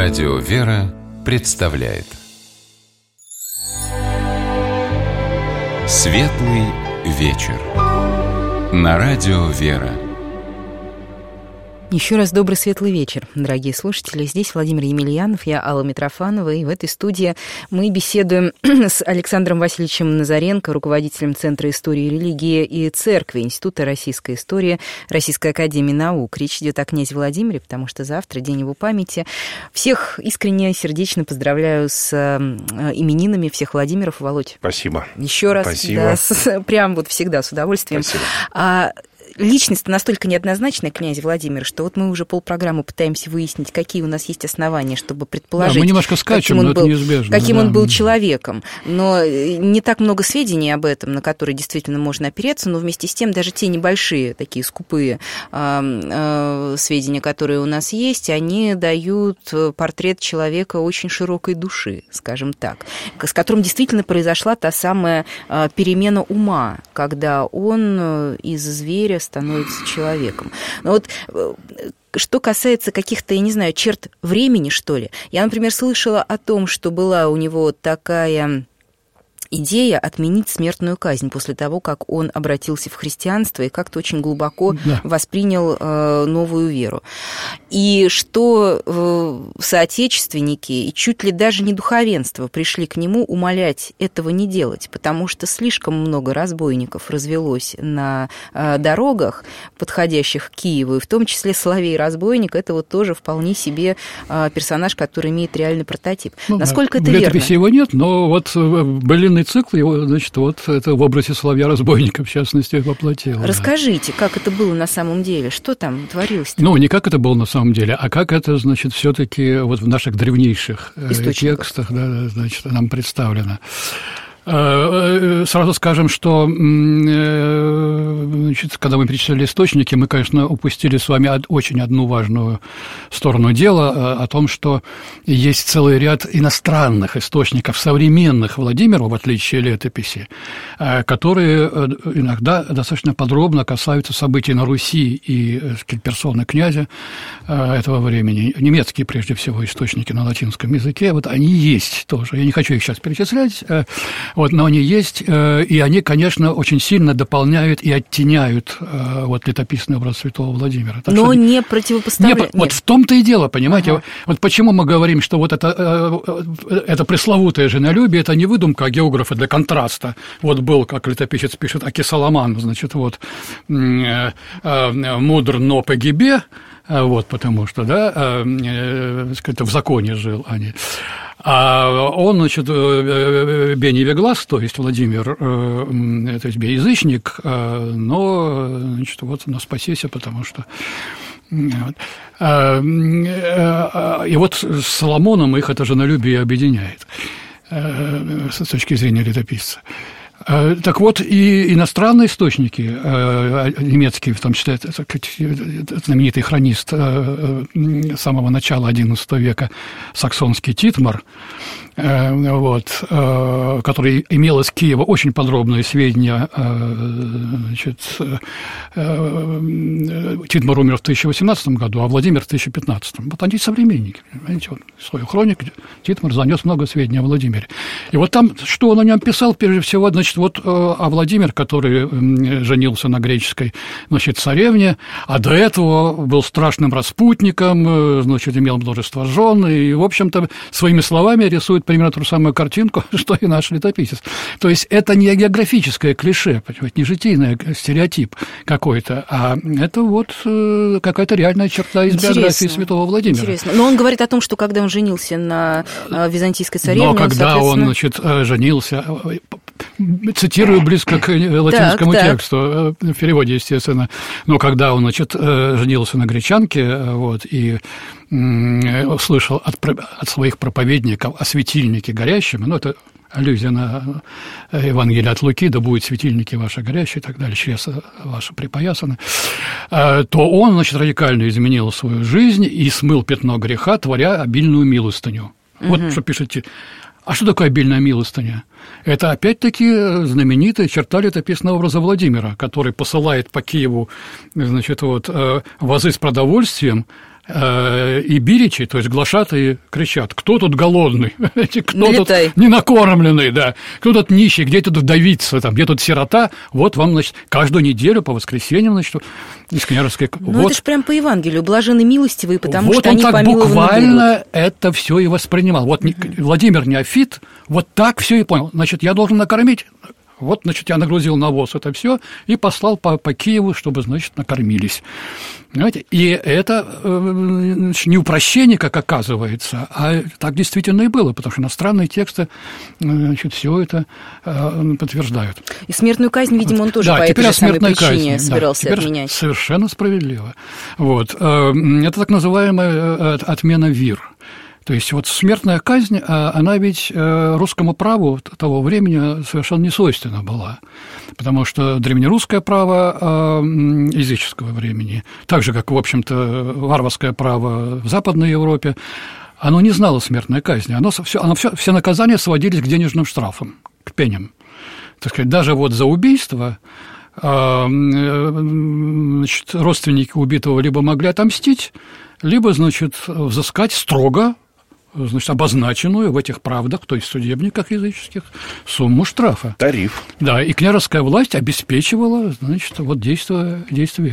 Радио «Вера» представляет Светлый вечер на Радио «Вера». Еще раз добрый светлый вечер, дорогие слушатели. Здесь Владимир Емельянов, я Алла Митрофанова, и в этой студии мы беседуем с Александром Васильевичем Назаренко, руководителем Центра истории, религии и церкви Института российской истории Российской академии наук. Речь идет о князе Владимире, потому что завтра день его памяти. Всех искренне, сердечно поздравляю с именинами всех Владимиров. Володь, спасибо. Еще раз. Спасибо. Да, прям вот всегда с удовольствием. Спасибо. Личность настолько неоднозначная, князь Владимир, что вот мы уже полпрограммы пытаемся выяснить, какие у нас есть основания, чтобы предположить, да, мы немножко скачем, но это неизбежно, каким он был человеком. Но не так много сведений об этом, на которые действительно можно опереться, но вместе с тем даже те небольшие, такие скупые сведения, которые у нас есть, они дают портрет человека очень широкой души, скажем так, с которым действительно произошла та самая перемена ума, когда он из зверя становится человеком. Но вот что касается каких-то, я не знаю, черт времени, что ли, я, например, слышала о том, что была у него такая идея отменить смертную казнь после того, как он обратился в христианство и как-то очень глубоко воспринял новую веру. И что соотечественники и чуть ли даже не духовенство пришли к нему умолять этого не делать, потому что слишком много разбойников развелось на дорогах, подходящих к Киеву, и в том числе Соловей-разбойник, это вот тоже вполне себе персонаж, который имеет реальный прототип. Насколько это верно? В летописи его нет, но вот былинный цикл его, значит, вот это в образе Соловья-разбойника, в частности, воплотил. Расскажите, как это было на самом деле? Что там творилось-то? Ну, не как это было на самом деле, а как это, значит, все-таки вот в наших древнейших текстах, да, значит, нам представлено. Сразу скажем, что значит, когда мы перечисляли источники, мы, конечно, упустили с вами очень одну важную сторону дела, о том, что есть целый ряд иностранных источников, современных Владимиру, в отличие от летописи, которые иногда достаточно подробно касаются событий на Руси и персоны князя этого времени. Немецкие, прежде всего, источники на латинском языке, вот они есть тоже. Я не хочу их сейчас перечислять. Вот, но они есть, и они, конечно, очень сильно дополняют и оттеняют вот, летописный образ святого Владимира. Так но что, не противопоставляют. Вот в том-то и дело, понимаете? Ага. Вот почему мы говорим, что вот это пресловутое женолюбие, это не выдумка, а географа для контраста. Вот был, как летописец пишет, Акисаламан, значит, вот, мудр, но погибе, вот, потому что, да, в законе жил они. А он, значит, Беневеглас, то есть Владимир, то есть язычник, но, значит, вот на спасися, потому что... Вот. И вот с Соломоном их это женолюбие объединяет с точки зрения летописца. Так вот, и иностранные источники, немецкие, в том числе знаменитый хронист самого начала XI века саксонский Титмар, вот, который имел из Киева очень подробные сведения. Значит, Титмар умер в 1018 году, а Владимир в 1015. Вот они современники. Понимаете, вот, в свою хронику Титмар занес много сведений о Владимире. И вот там, что он о нем писал, прежде всего, значит, вот а Владимир, который женился на греческой, значит, царевне, а до этого был страшным распутником, значит, имел множество жен, и, в общем-то, своими словами рисует примерно ту же самую картинку, что и наш летописец. То есть это не географическое клише, понимаете, не житийный стереотип какой-то, а это вот какая-то реальная черта из биографии святого Владимира. Интересно. Но он говорит о том, что когда он женился на византийской царевне... Но когда он, значит, женился... Цитирую близко к латинскому тексту, в переводе, естественно. Но когда он, значит, женился на гречанке, вот, и услышал от своих проповедников о светильнике горящем, ну, это аллюзия на Евангелие от Луки, да будет светильники ваши горящие и так далее, чреса ваши припоясаны, то он, значит, радикально изменил свою жизнь и смыл пятно греха, творя обильную милостыню. Вот что пишете. А что такое обильная милостыня? Это, опять-таки, знаменитая черта летописного образа Владимира, который посылает по Киеву, значит, вот, вазы с продовольствием, И биричи, то есть глашатые, кричат: кто тут голодный, кто тут ненакормленный, да, кто тут нищий, где тут вдовица, там, где тут сирота, вот вам, значит, каждую неделю по воскресеньям, значит, из княжеской... Ну, вот. Это же прям по Евангелию, блаженны милостивые, потому вот что они помилованы будут. Вот он так буквально это все и воспринимал. Вот Владимир Неофит вот так все и понял. Значит, я должен накормить... Вот, значит, я нагрузил на воз это все и послал по Киеву, чтобы, значит, накормились. Понимаете? И это не упрощение, как оказывается, а так действительно и было, потому что иностранные тексты, значит, все это подтверждают. И смертную казнь, видимо, он тоже по этой же самой причине собирался отменять. Совершенно справедливо. Вот. Это так называемая отмена вир. То есть вот смертная казнь, она ведь русскому праву того времени совершенно не свойственна была, потому что древнерусское право языческого времени, так же, как, в общем-то, варварское право в Западной Европе, оно не знало смертной казни, все наказания сводились к денежным штрафам, к пеням. Так сказать, даже вот за убийство... Значит, родственники убитого либо могли отомстить, либо, значит, взыскать строго, значит, обозначенную в этих правдах, то есть судебниках языческих, сумму штрафа. Тариф. Да, и княжеская власть обеспечивала, значит, вот действие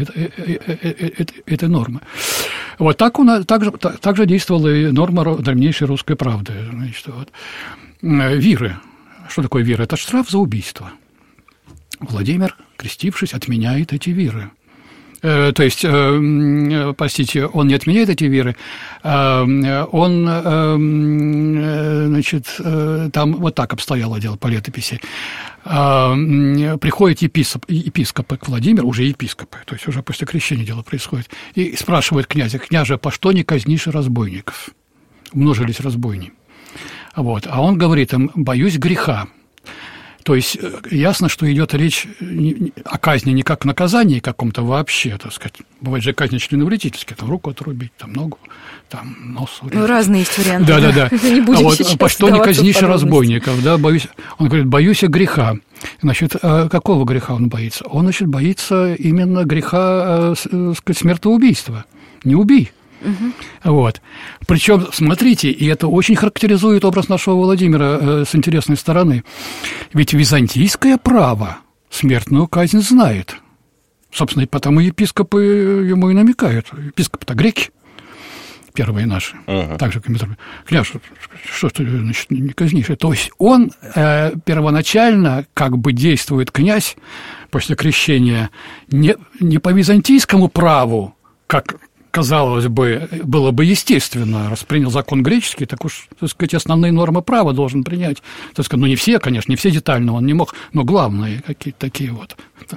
этой нормы. Вот так же действовала и норма древнейшей русской правды. Значит, вот. Виры. Что такое вира? Это штраф за убийство. Владимир, крестившись, отменяет эти виры. То есть, простите, он не отменяет эти виры, он, значит, там вот так обстояло дело по летописи. Приходят епископы к Владимиру, уже епископы, то есть уже после крещения дело происходит, и спрашивают князя: княже, по что не казнишь разбойников? Умножились разбойни. Вот. А он говорит им: боюсь греха. То есть ясно, что идет речь о казни не как наказании каком-то вообще, так сказать. Бывает же казнь членовредительская, там руку отрубить, там ногу, там нос урезать. Ну, разные есть варианты. Да. А вот по что не казнишь разбойников, да, боюсь. Он говорит: боюсь греха. Значит, какого греха он боится? Он, значит, боится именно греха, смертоубийства. Не убий. Угу. Вот. Причем, смотрите, и это очень характеризует образ нашего Владимира с интересной стороны. Ведь византийское право смертную казнь знает. Собственно, и потому епископы ему и намекают. Епископы-то греки, первые наши. Так же, княж, что ты, значит, не казнишь? То есть он первоначально, как бы действует князь после крещения, не по византийскому праву, как казалось бы, было бы естественно, раз принял закон греческий, так уж, так сказать, основные нормы права должен принять. Так сказать, ну, не все, конечно, не все детально он не мог, но главные какие-то такие вот.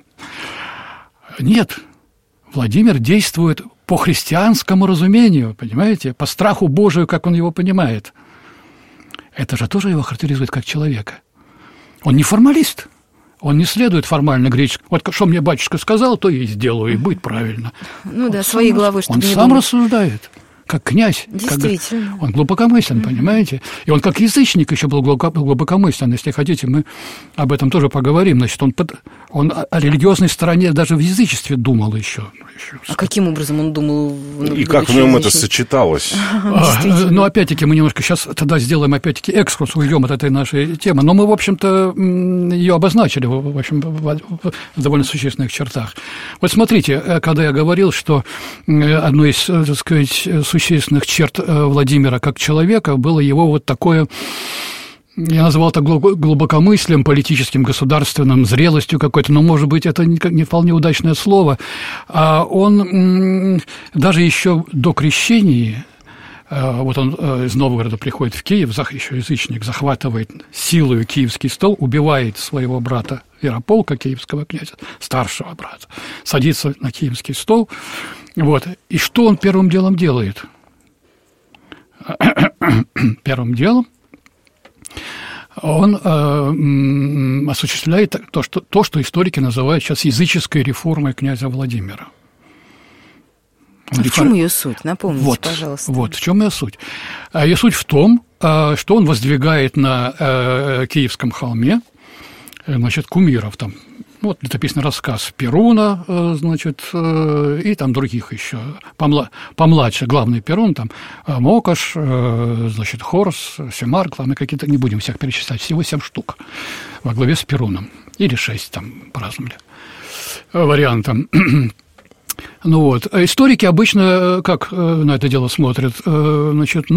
Нет, Владимир действует по христианскому разумению, понимаете, по страху Божию, как он его понимает. Это же тоже его характеризует как человека. Он не формалист. Он не следует формально греческому. Вот что мне батюшка сказал, то я и сделаю, и будет правильно. Ну да, своей головой, чтобы не думать. Он сам рассуждает, как князь. Действительно. Он глубокомыслен, понимаете? И он как язычник еще был глубокомыслен. Если хотите, мы об этом тоже поговорим. Значит, он о религиозной стороне даже в язычестве думал еще. А каким образом он думал? И как в нем это сочеталось? Ну, опять-таки, мы немножко сейчас тогда сделаем, опять-таки, экскурс, уйдем от этой нашей темы. Но мы, в общем-то, ее обозначили, в общем, в довольно существенных чертах. Вот смотрите, когда я говорил, что одной из, так сказать, существенных черт Владимира как человека было его вот такое... Я назвал это глубокомыслием, политическим, государственным, зрелостью какой-то, но, может быть, это не вполне удачное слово. Он даже еще до крещения, вот он из Новгорода приходит в Киев, еще язычник, захватывает силою Киевский стол, убивает своего брата Ярополка, киевского князя, старшего брата, садится на Киевский стол. Вот. И что он первым делом делает? Первым делом он осуществляет то, что историки называют сейчас языческой реформой князя Владимира. В чем ее суть? Напомните, пожалуйста. Вот, в чем ее суть? Ее суть в том, что он воздвигает на Киевском холме, значит, кумиров там, Вот летописный рассказ Перуна, значит, и там других еще, помладше, главный Перун, там Мокош, значит, Хорс, Семарк, там и какие-то, не будем всех перечислять, всего 7 штук во главе с Перуном, или 6 там по-разному вариантам. Ну вот, историки обычно как на это дело смотрят? Значит,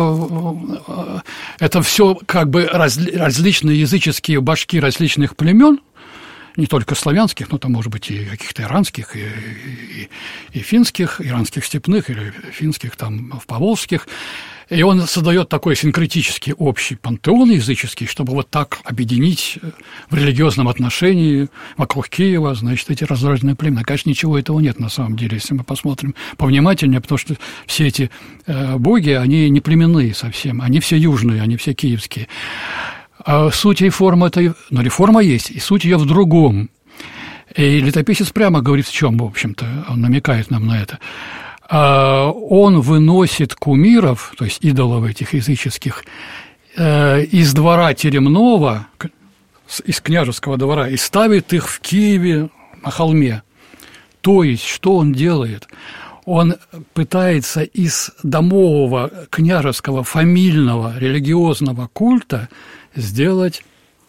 это все как бы различные языческие башки различных племен, не только славянских, но там, может быть, и каких-то иранских, и финских, иранских степных, или финских, там, поволжских. И он создает такой синкретический общий пантеон языческий, чтобы вот так объединить в религиозном отношении вокруг Киева, значит, эти разрозненные племена. Конечно, ничего этого нет на самом деле, если мы посмотрим повнимательнее, потому что все эти боги, они не племенные совсем, они все южные, они все киевские. А суть и форма этой, реформа есть, и суть ее в другом. И летописец прямо говорит, в чем, в общем-то, он намекает нам на это. Он выносит кумиров, то есть идолов этих языческих, из двора теремного, из княжеского двора, и ставит их в Киеве на холме. То есть, что он делает? Он пытается из домового, княжеского, фамильного, религиозного культа сделать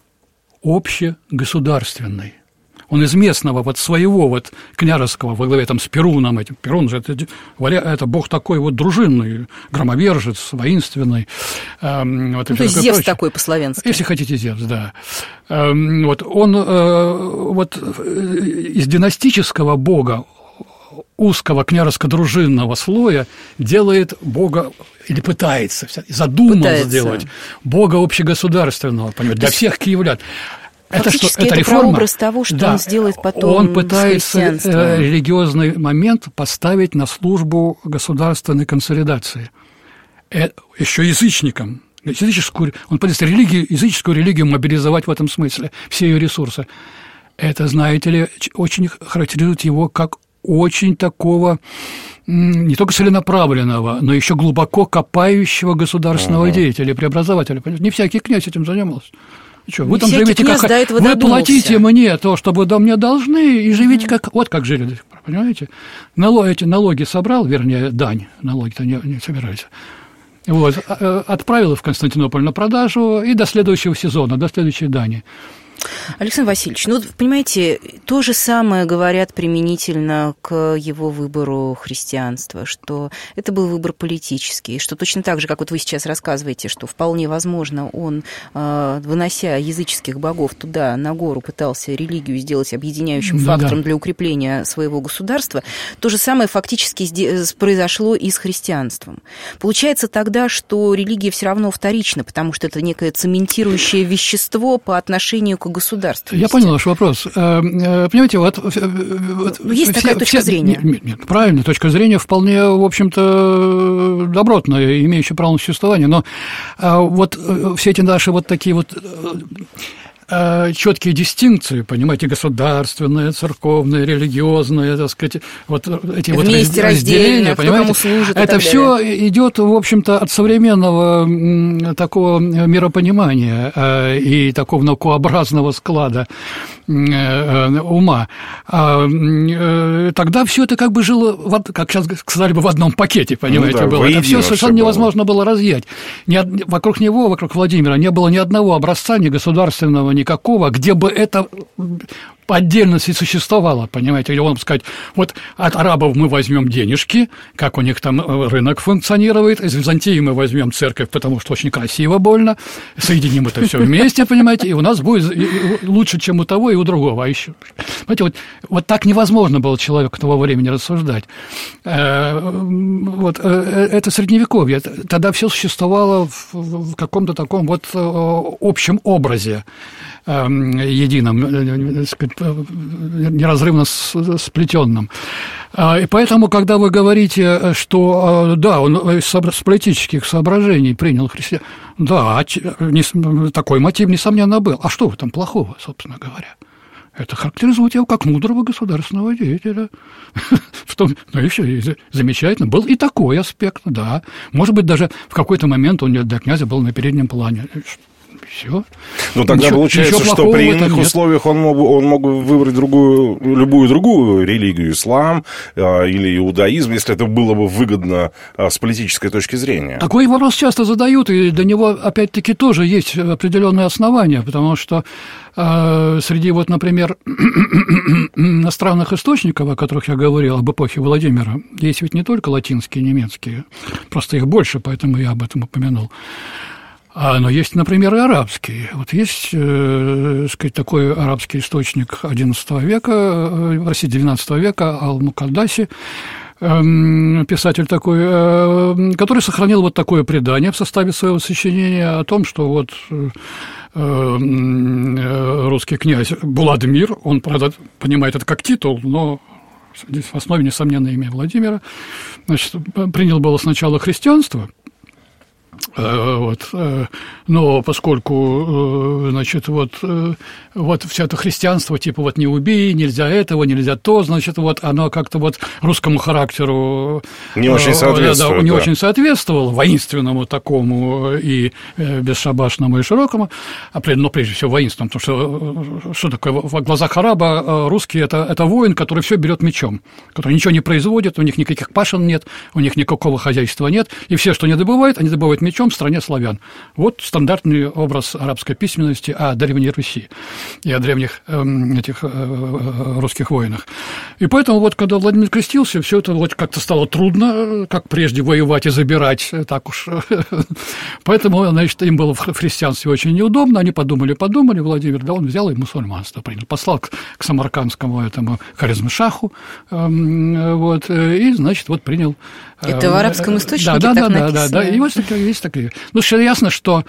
общегосударственный. Он из местного, вот своего вот княжеского во главе там с Перуном этим. Перун же это бог такой вот дружинный, громовержец, воинственный. Вот, то есть Зевс такой по-славянски. Если хотите, Зевс, да. Вот он вот из династического бога, узкого княжеско-дружинного слоя делает бога, или пытается сделать бога общегосударственного, понимаете, для всех киевлян. Это что? Это реформа? Прообраз того, что он сделает потом. Он пытается религиозный момент поставить на службу государственной консолидации. Еще язычникам. Он пытается языческую религию мобилизовать в этом смысле, все ее ресурсы. Это, знаете ли, очень характеризует его как очень такого не только целенаправленного, но еще глубоко копающего государственного деятеля, преобразователя. Не всякий князь этим занимался. Что, вы там живете как... Вы платите мне то, что вы до меня должны, и живите как... Вот как жили до сих пор, понимаете? Эти налоги собрал, вернее, дань, налоги-то не собирались. Вот, отправил в Константинополь на продажу, и до следующего сезона, до следующей дани. Александр Васильевич, понимаете, то же самое говорят применительно к его выбору христианства, что это был выбор политический, что точно так же, как вот вы сейчас рассказываете, что вполне возможно он, вынося языческих богов туда, на гору, пытался религию сделать объединяющим фактором для укрепления своего государства, то же самое фактически произошло и с христианством. Получается тогда, что религия все равно вторична, потому что это некое цементирующее вещество по отношению к государству. Я понял ваш вопрос. Понимаете, есть такая точка зрения. Нет, правильно, точка зрения вполне, в общем-то, добротная, имеющая право на существование, но вот все эти наши вот такие вот четкие дистинкции, понимаете, государственные, церковные, религиозные, так сказать, вот эти вот разделения, понимаете, это все идет, в общем-то, от современного такого миропонимания и такого наукообразного склада ума. Тогда все это как бы жило, как сейчас сказали бы, в одном пакете, понимаете, было. Это все совершенно невозможно было разъять. Вокруг него, вокруг Владимира, не было ни одного образца, ни государственного, никакого, где бы это по отдельности существовало, понимаете, или он сказать, вот от арабов мы возьмем денежки, как у них там рынок функционирует, из Византии мы возьмем церковь, потому что очень красиво, больно, соединим это все вместе, понимаете, и у нас будет лучше, чем у того и у другого. А еще, понимаете, вот так невозможно было человеку того времени рассуждать. Вот это Средневековье, тогда все существовало в каком-то таком вот общем образе едином, неразрывно сплетенном. И поэтому, когда вы говорите, что да, он с политических соображений принял христианство, да, такой мотив, несомненно, был. А что в этом плохого, собственно говоря? Это характеризует его как мудрого государственного деятеля. Ну и все, замечательно. Был и такой аспект, да. Может быть, даже в какой-то момент он для князя был на переднем плане. Все. Ну, тогда получается, что при иных условиях он мог выбрать любую другую религию, ислам или иудаизм, если это было бы выгодно с политической точки зрения. Такой вопрос часто задают, и для него, опять-таки, тоже есть определенные основания, потому что среди, вот, например, иностранных источников, о которых я говорил, об эпохе Владимира, есть ведь не только латинские, немецкие, просто их больше, поэтому я об этом упомянул. Но есть, например, и арабские. Вот есть, сказать, такой арабский источник XI века, простите, XIX века, Ал-Мукаддаси, писатель такой, который сохранил вот такое предание в составе своего сочинения о том, что вот русский князь Буладмир, он, правда, понимает это как титул, но здесь в основе, несомненно, имя Владимира, значит, принял было сначала христианство, вот, но поскольку, значит, вот все это христианство, типа вот не убей, нельзя этого, нельзя то, значит, вот оно как-то вот русскому характеру не очень соответствует, не очень соответствовало, воинственному такому и бесшабашному и широкому, но прежде всего воинственному, потому что такое в глазах араба русский это воин, который все берет мечом, который ничего не производит, у них никаких пашен нет, у них никакого хозяйства нет, и все, что они добывают мечом в стране славян. Вот стандартный образ арабской письменности о Древней Руси и о древних этих русских воинах. И поэтому вот, когда Владимир крестился, все это вот как-то стало трудно, как прежде воевать и забирать, так уж. Поэтому, значит, им было в христианстве очень неудобно, они подумали, Владимир, да, он взял и мусульманство принял, послал к самаркандскому этому Хорезм-Шаху, вот, и, значит, вот принял. Это в арабском источнике так написано? Да, и вот есть такие. Ну, все ясно, что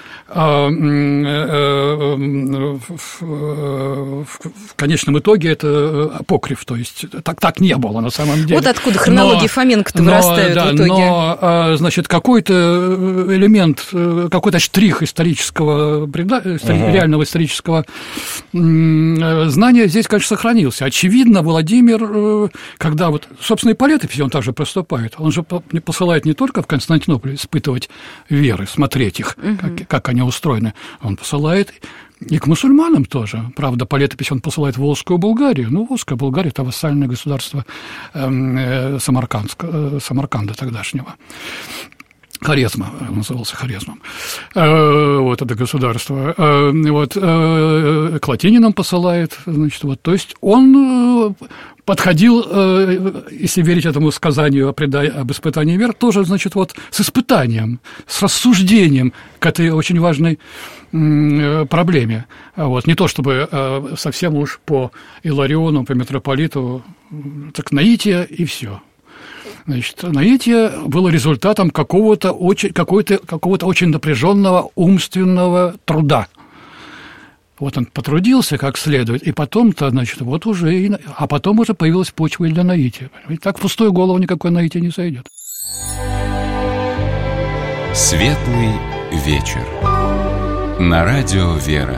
в конечном итоге это апокриф, то есть так не было на самом деле. Вот откуда хронология Фоменко-то вырастает в итоге. Но, значит, какой-то элемент, какой-то штрих исторического, реального исторического знания здесь, конечно, сохранился. Очевидно, Владимир, когда вот, собственно, и по летописи он также поступает, он же посылает не только в Константинополь испытывать веры, смотреть их, как они устроены, он посылает и к мусульманам тоже. Правда, по летописи он посылает в Волжскую Булгарию. Ну, Волжская Булгария – это вассальное государство Самарканда тогдашнего. Хорезма, назывался Хорезмом, вот это государство, вот, к латининам посылает, значит, вот, то есть он подходил, если верить этому сказанию об испытании вер, тоже, значит, вот с испытанием, с рассуждением к этой очень важной проблеме, вот, не то чтобы совсем уж по Илариону, по митрополиту, так наитие и все. Значит, наитие было результатом какого-то очень напряженного умственного труда. Вот он потрудился как следует, и потом-то, значит, вот уже, а потом уже появилась почва и для наития. Ведь так в пустую голову никакое наитие не сойдет. Светлый вечер. На радио «Вера».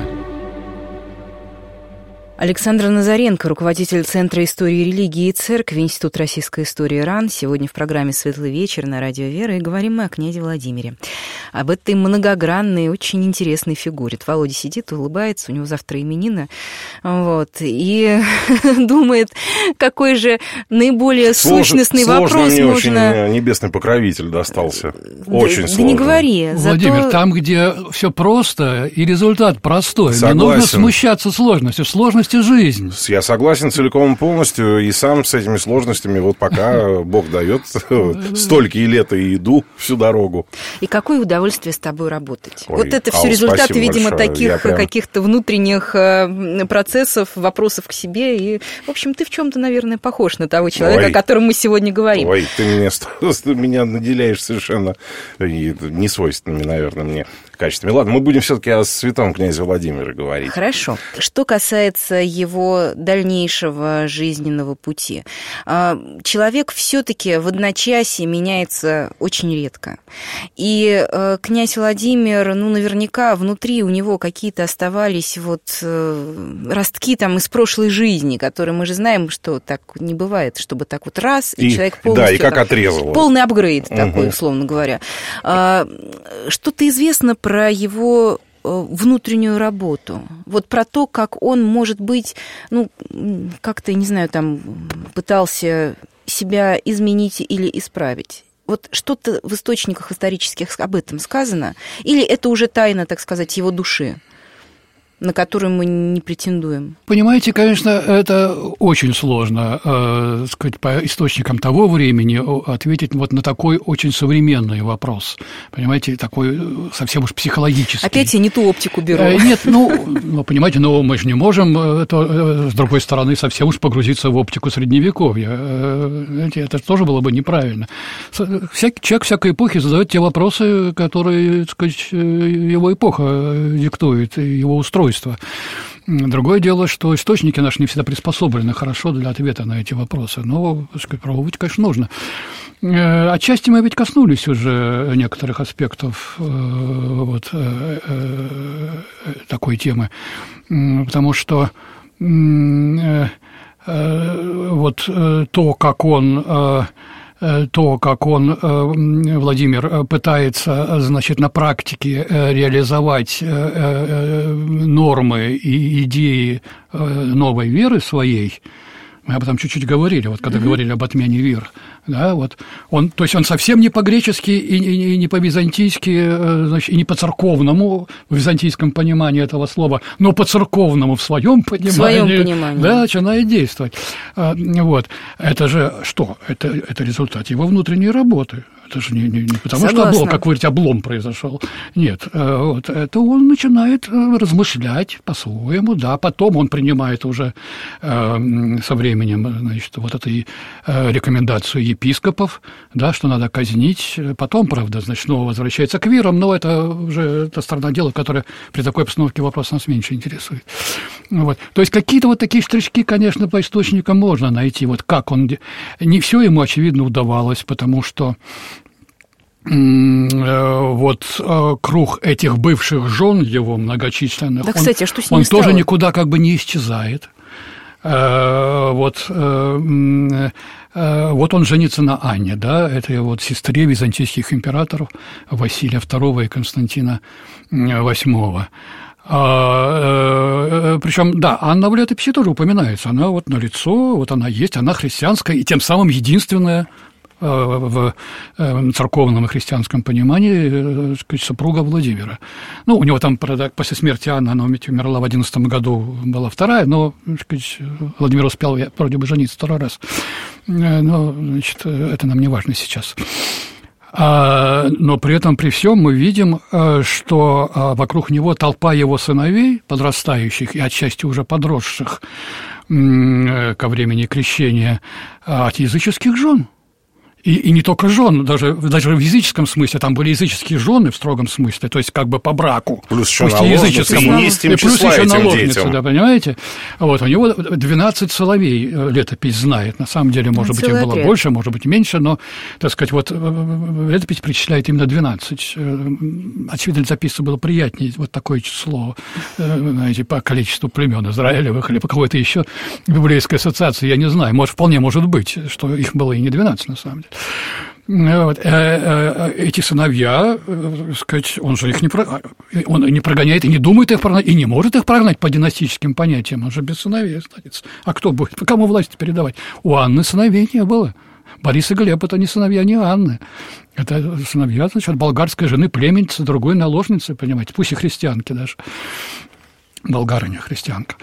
Александр Назаренко, руководитель Центра истории религии и церкви, Институт российской истории РАН. Сегодня в программе «Светлый вечер» на радио «Вера», и говорим мы о князе Владимире. Об этой многогранной, очень интересной фигуре. Володя сидит, улыбается, у него завтра именины, вот, и думает, какой же наиболее сущностный вопрос мне можно... очень небесный покровитель достался. Очень сложно. Да не говори. Владимир, там, где все просто и результат простой, не нужно смущаться сложностью. Сложности жизнь. Я согласен целиком и полностью, и сам с этими сложностями, вот пока Бог дает, столько и лет и иду всю дорогу. И какое удовольствие с тобой работать. Вот это все результаты, видимо, таких каких-то внутренних процессов, вопросов к себе. И, в общем, ты в чем-то, наверное, похож на того человека, о котором мы сегодня говорим. Ой, ты меня наделяешь совершенно несвойственными, наверное, мне качествами. Ладно, мы будем все-таки о святом князе Владимире говорить. Хорошо. Что касается его дальнейшего жизненного пути, человек все-таки в одночасье меняется очень редко. И князь Владимир, ну, наверняка внутри у него какие-то оставались вот ростки там из прошлой жизни, которые мы же знаем, что так не бывает, чтобы так вот раз, и человек полностью... Да, и как отрезал. Полный апгрейд такой, условно говоря. Что-то известно про его внутреннюю работу, вот про то, как он, может быть, как-то, не знаю, там, пытался себя изменить или исправить. Вот что-то в источниках исторических об этом сказано? Или это уже тайна, так сказать, его души, на которую мы не претендуем? Понимаете, конечно, это очень сложно, сказать, по источникам того времени ответить вот на такой очень современный вопрос. Понимаете, такой совсем уж психологический. Опять я не ту оптику беру. Нет, понимаете, мы же не можем, с другой стороны, совсем уж погрузиться в оптику Средневековья. Это тоже было бы неправильно. Человек всякой эпохи задает те вопросы, которые, так сказать, его эпоха диктует, его устройство. Другое дело, что источники наши не всегда приспособлены хорошо для ответа на эти вопросы, но, так сказать, пробовать, конечно, нужно. Отчасти мы ведь коснулись уже некоторых аспектов такой темы, потому что то, как он, Владимир, пытается, значит, на практике реализовать нормы и идеи новой веры своей, мы об этом чуть-чуть говорили, вот когда говорили об отмене вер, да, вот то есть он совсем не по-гречески и не по-византийски, значит, и не по-церковному в византийском понимании этого слова, но по-церковному в своем понимании, да, начинает действовать. Вот. Это же что? Это результат его внутренней работы. Это же не потому, что облом, как вы говорите, облом произошел. Нет, это он начинает размышлять по-своему, да, потом он принимает уже со временем, значит, вот эту рекомендацию епископов, да, что надо казнить, потом, правда, значит, снова возвращается к верам, но это уже та сторона дела, которая при такой обстановке вопрос нас меньше интересует. Вот. То есть какие-то вот такие штрички, конечно, по источникам можно найти, вот как он, не все ему, очевидно, удавалось, потому что круг этих бывших жен его многочисленных, да, кстати, а что с ним он стало? тоже никуда как бы не исчезает. Вот он женится на Анне, да, это вот сестре византийских императоров Василия II и Константина VIII. Причем, да, Анна в летописи тоже упоминается, она вот налицо, вот она есть, она христианская и тем самым единственная в церковном и христианском понимании, так сказать, супруга Владимира. У него там, правда, после смерти Анны, она умерла в 11 году, была вторая, но, так сказать, Владимир успел вроде бы жениться второй раз. Но, значит, это нам не важно сейчас. Но при этом, при всем мы видим, что вокруг него толпа его сыновей, подрастающих и отчасти уже подросших ко времени крещения, от языческих жен. И не только жен, даже в языческом смысле, там были языческие жены в строгом смысле, то есть как бы по браку. Плюс еще наложницы, и плюс еще наложницы, да, понимаете? Вот, у него 12 соловей летопись знает, на самом деле, может быть, их было больше, может быть, меньше, но, так сказать, вот летопись причисляет именно 12. Очевидно, записываться было приятнее вот такое число, знаете, по количеству племен израилевых или по какой-то еще библейской ассоциации, я не знаю, вполне может быть, что их было и не 12, на самом деле. Вот. Эти сыновья, сказать, он же их не прогоняет и не думает их прогнать, и не может их прогнать по династическим понятиям, он же без сыновей останется. А кто будет? Кому власть передавать? У Анны сыновей не было. Борис и Глеб – это не сыновья, не Анны. Это сыновья, значит, от болгарской жены, племенницы, другой наложницы, понимаете, пусть и христианки даже. Болгарыня христианка.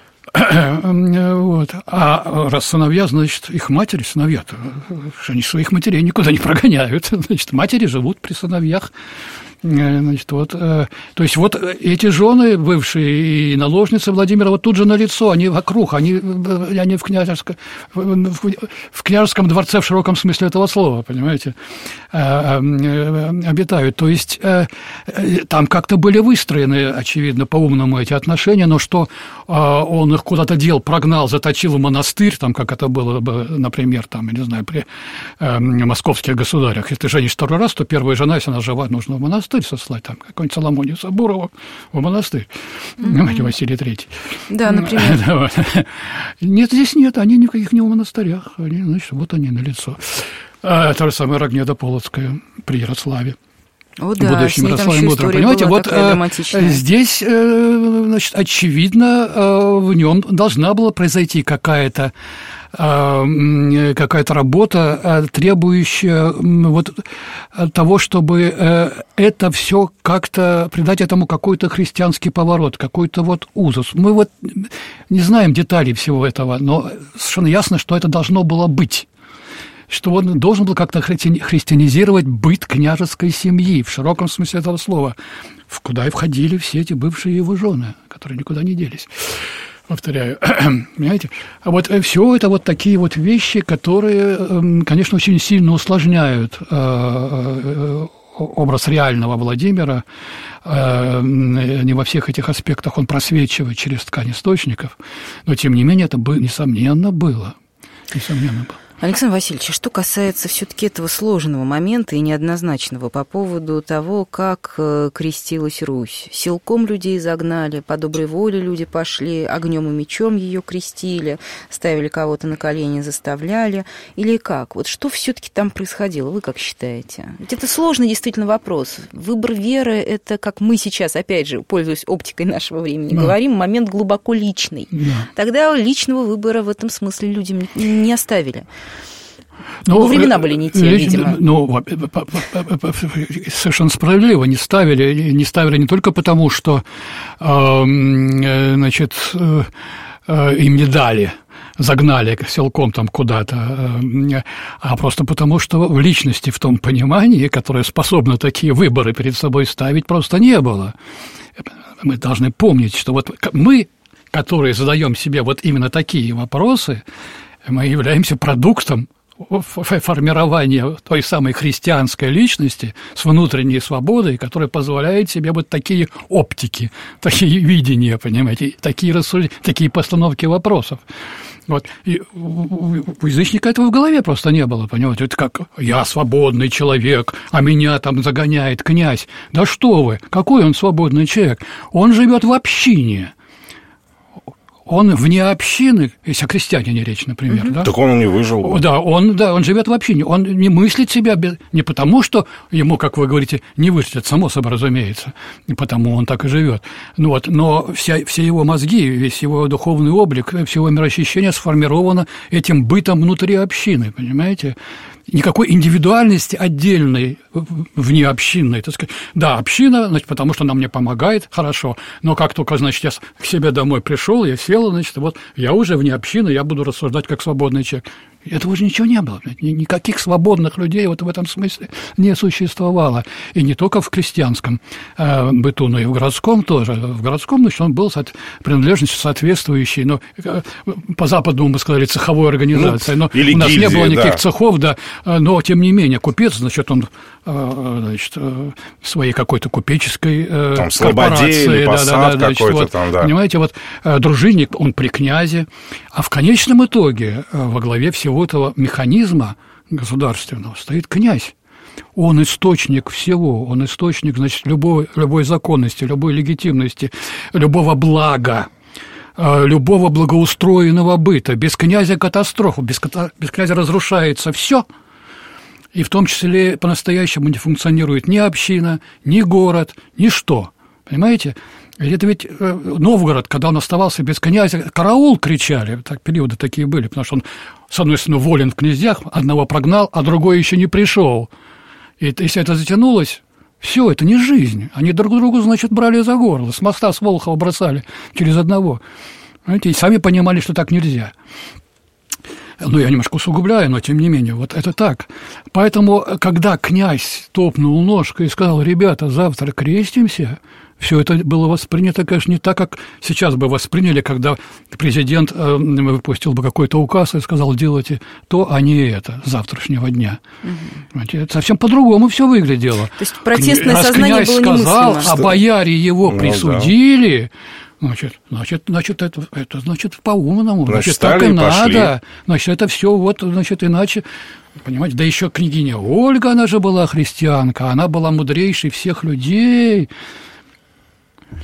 Вот. А раз сыновья, значит, их матери сыновья-то, они своих матерей никуда не прогоняют. Значит, матери живут при сыновьях. Значит, вот, то есть вот эти жены, бывшие и наложницы Владимира, вот тут же налицо, они вокруг, они в княжеском дворце в широком смысле этого слова, понимаете, обитают. То есть там как-то были выстроены, очевидно, по-умному эти отношения, но что он их куда-то дел, прогнал, заточил в монастырь, там, как это было бы, например, там, я не знаю, при московских государях. Если ты женишь второй раз, то первая жена, если она жива, нужно в монастырь сослать, там, какой-нибудь Соломонию Сабурову в монастырь, Василий III. Да, например. Нет, здесь нет, они никаких не в монастырях, значит, вот они налицо. То же самое Рогнеда Полоцкая при Ярославе. будущим Ярославом Мудрым. Понимаете, вот здесь, значит, очевидно, в нем должна была произойти какая-то работа, требующая вот того, чтобы это все как-то придать этому какой-то христианский поворот, какой-то вот узус. Мы вот не знаем деталей всего этого, но совершенно ясно, что это должно было быть. Что он должен был как-то христианизировать быт княжеской семьи, в широком смысле этого слова, куда и входили все эти бывшие его жены, которые никуда не делись. Повторяю, понимаете? А вот все это вот такие вот вещи, которые, конечно, очень сильно усложняют образ реального Владимира. Не во всех этих аспектах он просвечивает через ткань источников, но, тем не менее, это несомненно было. Несомненно было. Александр Васильевич, что касается все-таки этого сложного момента и неоднозначного по поводу того, как крестилась Русь. Силком людей загнали, по доброй воле люди пошли, огнем и мечом ее крестили, ставили кого-то на колени, заставляли, или как? Вот что все-таки там происходило, вы как считаете? Ведь это сложный действительно вопрос. Выбор веры – это, как мы сейчас, опять же, пользуясь оптикой нашего времени, говорим, момент глубоко личный. Тогда личного выбора в этом смысле людям не оставили. Но времена были не те, видимо. Совершенно справедливо не ставили не только потому, что значит, им не дали, загнали силком там куда-то, а просто потому, что в личности, в том понимании, которое способно такие выборы перед собой ставить, просто не было. Мы должны помнить, что вот мы, которые задаем себе вот именно такие вопросы, мы являемся продуктом формирования той самой христианской личности с внутренней свободой, которая позволяет себе вот такие оптики, такие видения, понимаете, такие постановки вопросов. Вот. И у язычника этого в голове просто не было, понимаете, это как «я свободный человек, а меня там загоняет князь». Да что вы, какой он свободный человек? Он живет в общине. Он вне общины, если о крестьянине речь, например, да? Так он и не выжил. Да, он живет в общине, он не мыслит себя не потому, что ему, как вы говорите, не вышлет, само собой разумеется, и потому он так и живет. Ну вот, но все его мозги, весь его духовный облик, все его мироощущение сформировано этим бытом внутри общины, понимаете? Никакой индивидуальности отдельной, внеобщинной, так сказать. Да, община, значит, потому что она мне помогает, хорошо, но как только, значит, я к себе домой пришел, я сел, значит, вот я уже вне общины, я буду рассуждать как свободный человек. Этого же ничего не было. Никаких свободных людей вот в этом смысле не существовало. И не только в крестьянском быту, но и в городском тоже. В городском, значит, он был принадлежностью соответствующей, но по-западному мы сказали, цеховой организации. Но у нас не было никаких цехов, да, но, тем не менее, купец, значит, он значит, своей какой-то купеческой корпорации. Понимаете, вот дружинник, он при князе, а в конечном итоге во главе всего этого механизма государственного стоит князь. Он источник всего, он источник, значит, любой законности, любой легитимности, любого блага, любого благоустроенного быта. Без князя катастрофа, без князя разрушается все. И в том числе по-настоящему не функционирует ни община, ни город, ничто. Понимаете? Это ведь Новгород, когда он оставался без князя, караул кричали, так, периоды такие были, потому что он, с одной стороны, волен в князьях, одного прогнал, а другой еще не пришел. И если это затянулось, все, это не жизнь. Они друг другу, значит, брали за горло, с моста с Волхова бросали через одного. Понимаете? И сами понимали, что так нельзя. Ну, я немножко усугубляю, но тем не менее, вот это так. Поэтому, когда князь топнул ножкой и сказал: ребята, завтра крестимся, все это было воспринято, конечно, не так, как сейчас бы восприняли, когда президент выпустил бы какой-то указ и сказал: делайте то, а не это, с завтрашнего дня. Это совсем по-другому все выглядело. То есть протестное сознание было немыслимо. Раз князь сказал, а бояре его присудили... Значит, это значит по-умному, значит, так и надо, значит, это все вот, значит, иначе, понимаете, да еще княгиня Ольга, она же была христианка, она была мудрейшей всех людей.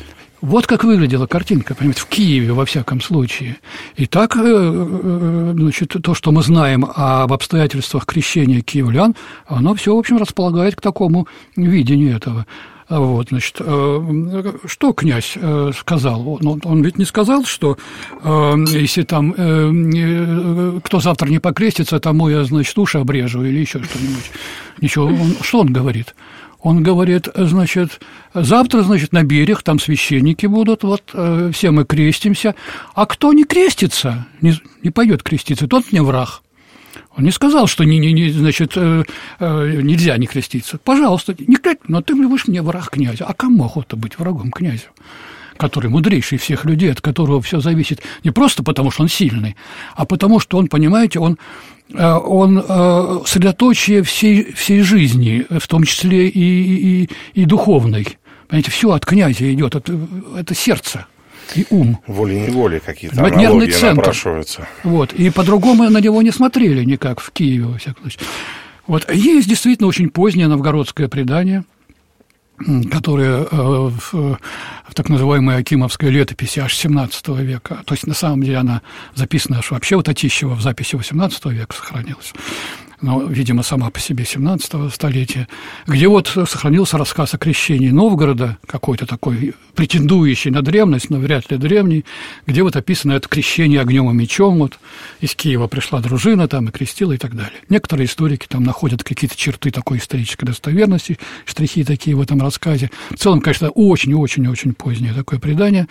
Вот как выглядела картинка, понимаете, в Киеве, во всяком случае. И так, значит, то, что мы знаем об обстоятельствах крещения киевлян, оно все, в общем, располагает к такому видению этого. Вот, значит, что князь сказал? Он ведь не сказал, что если там кто завтра не покрестится, тому я, значит, уши обрежу или еще что-нибудь. Ничего. Что он говорит? Он говорит, значит, завтра, значит, на берег, там священники будут, вот, все мы крестимся, а кто не крестится, не пойдет креститься, тот мне враг. Он не сказал, что значит, нельзя не креститься. Пожалуйста, не крестись, но ты будешь мне враг князя. А кому охота быть врагом князю, который мудрейший всех людей, от которого все зависит не просто потому, что он сильный, а потому, что он, понимаете, он средоточие всей жизни, в том числе и духовной. Понимаете, все от князя идет, это сердце. И ум. Волей-неволей какие-то аналогии напрашиваются. Вот. И по-другому на него не смотрели никак в Киеве, во всяком случае. Вот. Есть действительно очень позднее новгородское предание, которое в так называемой Акимовской летописи аж 17 века, то есть на самом деле она записана аж вообще у Татищева в записи 18 века сохранилась, но, видимо, сама по себе 17 столетия, где вот сохранился рассказ о крещении Новгорода, какой-то такой претендующий на древность, но вряд ли древний, где вот описано это крещение огнем и мечом, вот из Киева пришла дружина там и крестила и так далее. Некоторые историки там находят какие-то черты такой исторической достоверности, штрихи такие в этом рассказе. В целом, конечно, очень-очень-очень позднее такое предание.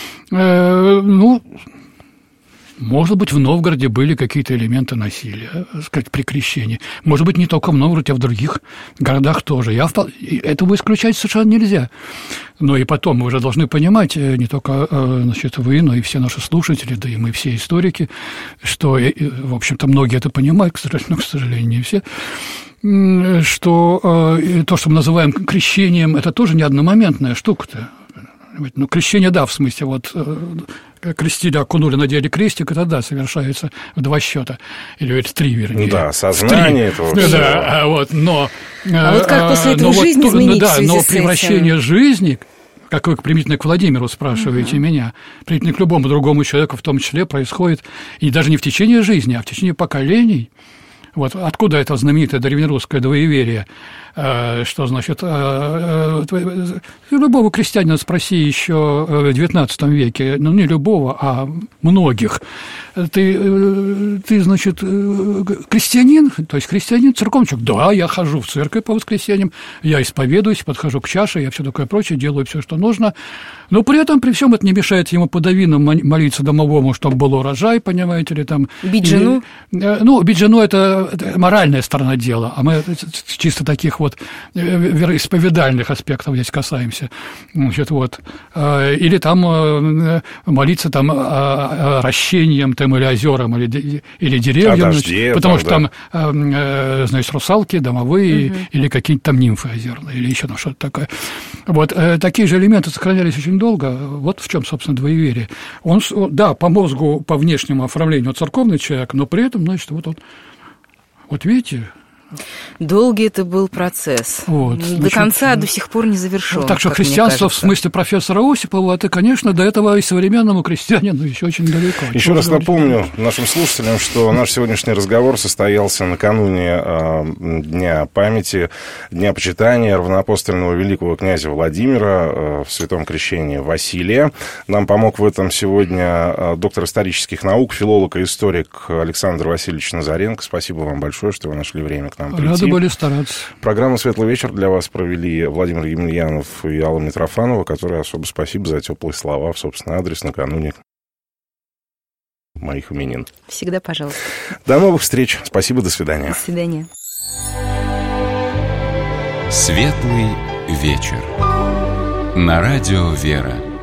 Может быть, в Новгороде были какие-то элементы насилия, так сказать, при крещении. Может быть, не только в Новгороде, а в других городах тоже. Этого исключать совершенно нельзя. Но и потом мы уже должны понимать, не только, значит, вы, но и все наши слушатели, да и мы все историки, что, в общем-то, многие это понимают, но, к сожалению, не все, что то, что мы называем крещением, это тоже не одномоментная штука-то. Ну, крещение, да, в смысле, вот крестили, окунули, надели крестик, это, да, совершается в 2 счета, или в 3, вернее. Да, сознание этого всего. Да, вот, но... А вот как после этого жизнь изменить в связи но с превращение этим? Жизни, как вы применительно к Владимиру спрашиваете меня, применительно к любому другому человеку в том числе происходит, и даже не в течение жизни, а в течение поколений. Вот откуда это знаменитое древнерусское двоеверие, что, значит, любого крестьянина спроси еще в XIX веке, ну, не любого, а многих, ты, значит, крестьянин, то есть христианин, церковный человек? Да, я хожу в церковь по воскресеньям, я исповедуюсь, подхожу к чаше, я все такое прочее, делаю все, что нужно, но при этом, при всем это не мешает ему по давинам молиться домовому, чтобы был урожай, понимаете ли, там... Бить жену? Ну, бить жену – это моральная сторона дела, а мы чисто таких вот вероисповедальных аспектов здесь касаемся. Значит, вот. Или там молиться там рощением там, или озерам, или деревьям, дожде, потому что там, значит, русалки домовые или какие-то там нимфы озерные, или еще что-то такое. Вот. Такие же элементы сохранялись очень долго. Вот в чем, собственно, двоеверие. Он, да, по мозгу, по внешнему оформлению церковный человек, но при этом, значит, вот он, вот видите... Долгий это был процесс. Вот, до конца до сих пор не завершен. Так что христианство в смысле профессора Осипова, это, конечно, до этого и современному крестьянину еще очень далеко. Еще раз напомню нашим слушателям, что наш сегодняшний разговор состоялся накануне Дня памяти, Дня почитания равноапостольного великого князя Владимира в святом крещении Василия. Нам помог в этом сегодня доктор исторических наук, филолог и историк Александр Васильевич Назаренко. Спасибо вам большое, что вы нашли время к нам прийти. Рады были стараться. Программу «Светлый вечер» для вас провели Владимир Емельянов и Алла Митрофанова, которые особо спасибо за теплые слова в собственный адрес накануне моих именин. Всегда пожалуйста. До новых встреч. Спасибо, до свидания. До свидания. «Светлый вечер» на радио «Вера».